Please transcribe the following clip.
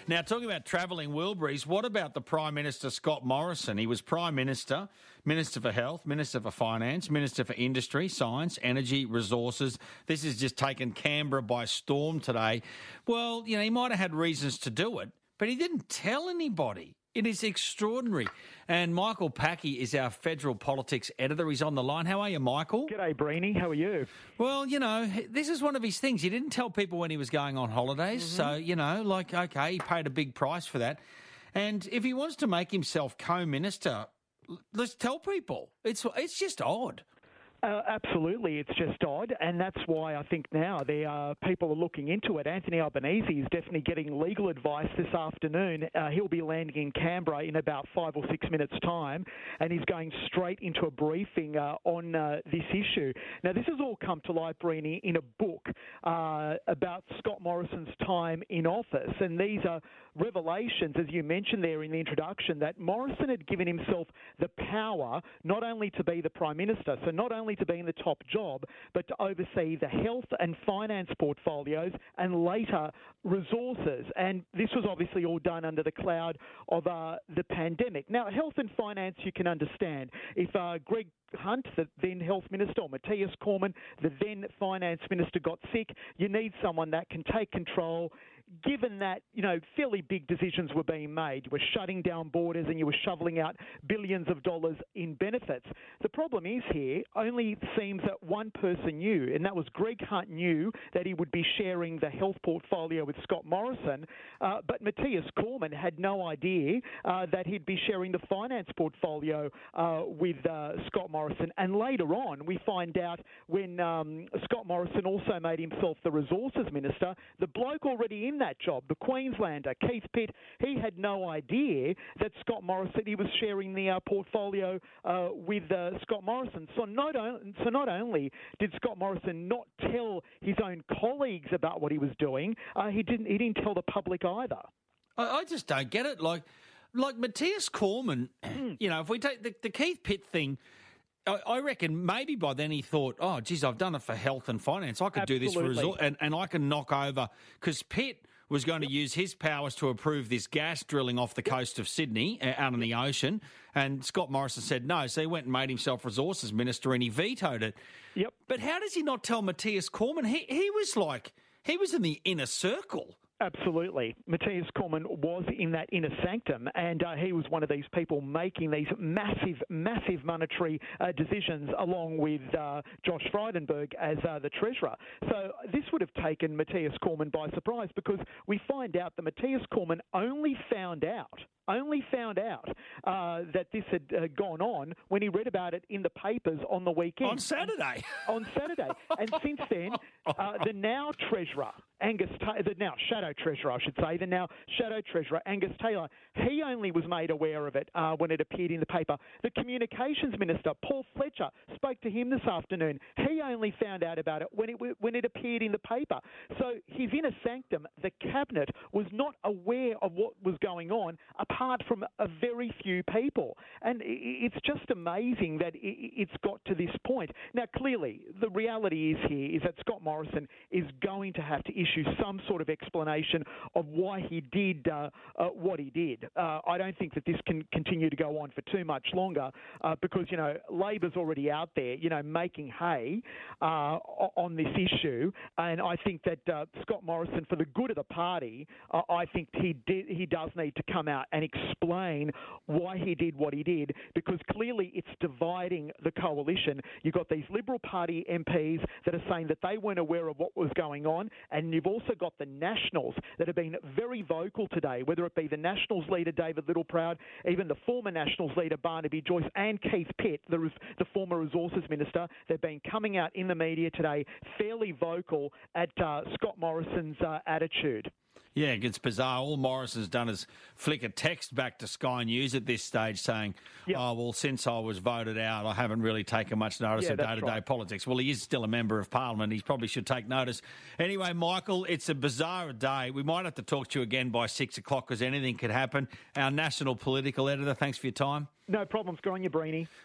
Now, talking about travelling Wilburys, what about the Prime Minister, Scott Morrison? He was Prime Minister, Minister for Health, Minister for Finance, Minister for Industry, Science, Energy, Resources. This has just taken Canberra by storm today. Well, he might have had reasons to do it, but he didn't tell anybody. It is extraordinary. And Michael Packey is our federal politics editor. He's on the line. How are you, Michael? G'day, Breeny. How are you? Well, this is one of his things. He didn't tell people when he was going on holidays. So, okay, he paid a big price for that. And if he wants to make himself co-minister, let's tell people. It's just odd. Absolutely, it's just odd, and that's why I think now people are looking into it. Anthony Albanese is definitely getting legal advice this afternoon. He'll be landing in Canberra in about 5 or 6 minutes' time, and he's going straight into a briefing on this issue. Now, this has all come to light, Breeny, in a book about Scott Morrison's time in office, and these are revelations, as you mentioned there in the introduction, that Morrison had given himself the power not only to be the Prime Minister, so not only to be in the top job, but to oversee the health and finance portfolios and later resources. And this was obviously all done under the cloud of the pandemic. Now, health and finance you can understand. If Greg Hunt, the then health minister, or Matthias Cormann, the then finance minister, got sick, you need someone that can take control. Given that, fairly big decisions were being made. You were shutting down borders and you were shoveling out billions of dollars in benefits. The problem is here, only seems that one person knew, and that was Greg Hunt knew that he would be sharing the health portfolio with Scott Morrison, but Matthias Cormann had no idea that he'd be sharing the finance portfolio with Scott Morrison. And later on, we find out when Scott Morrison also made himself the resources minister, the bloke already in that job, the Queenslander, Keith Pitt, he had no idea that Scott Morrison, he was sharing the portfolio with Scott Morrison. So not only did Scott Morrison not tell his own colleagues about what he was doing, he didn't tell the public either. I just don't get it. Like Matthias Cormann, if we take the Keith Pitt thing, I reckon maybe by then he thought, oh, geez, I've done it for health and finance. I could do this for resort, and I can knock over, because Pitt was going to use his powers to approve this gas drilling off the coast of Sydney, out in the ocean, and Scott Morrison said no, so he went and made himself resources minister and he vetoed it. Yep. But how does he not tell Matthias Cormann? He was in the inner circle. Absolutely. Matthias Cormann was in that inner sanctum, and he was one of these people making these massive monetary decisions along with Josh Frydenberg as the treasurer. So this would have taken Matthias Cormann by surprise, because we find out that Matthias Cormann only found out that this had gone on when he read about it in the papers on the weekend. On Saturday. And since then, the now treasurer, the now shadow treasurer, I should say, the now shadow treasurer, Angus Taylor, he only was made aware of it when it appeared in the paper. The communications minister, Paul Fletcher, spoke to him this afternoon. He only found out about it when it appeared in the paper. So his inner sanctum, the cabinet, was not aware of what was going on, apart from a very few people. And it's just amazing that it's got to this point. Now, clearly, the reality is that Scott Morrison is going to have to issue some sort of explanation of why he did what he did. I don't think that this can continue to go on for too much longer, because, Labor's already out there, making hay on this issue. And I think that Scott Morrison, for the good of the party, I think he does need to come out and explain why he did what he did, because clearly it's dividing the coalition. You've got these Liberal Party MPs that are saying that they weren't aware of what was going on, and you've also got the Nationals that have been very vocal today, whether it be the Nationals leader David Littleproud, even the former Nationals leader Barnaby Joyce, and Keith Pitt, the former Resources Minister. They've been coming out in the media today fairly vocal at Scott Morrison's attitude. Yeah, it's bizarre. All Morrison's done is flick a text back to Sky News at this stage saying, oh, well, since I was voted out, I haven't really taken much notice of day-to-day politics. Well, he is still a member of Parliament. He probably should take notice. Anyway, Michael, it's a bizarre day. We might have to talk to you again by 6 o'clock, because anything could happen. Our national political editor, thanks for your time. No problems. Go on, you Breeny.